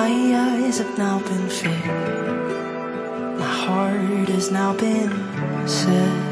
My eyes have now been fixed, my heart has now been set.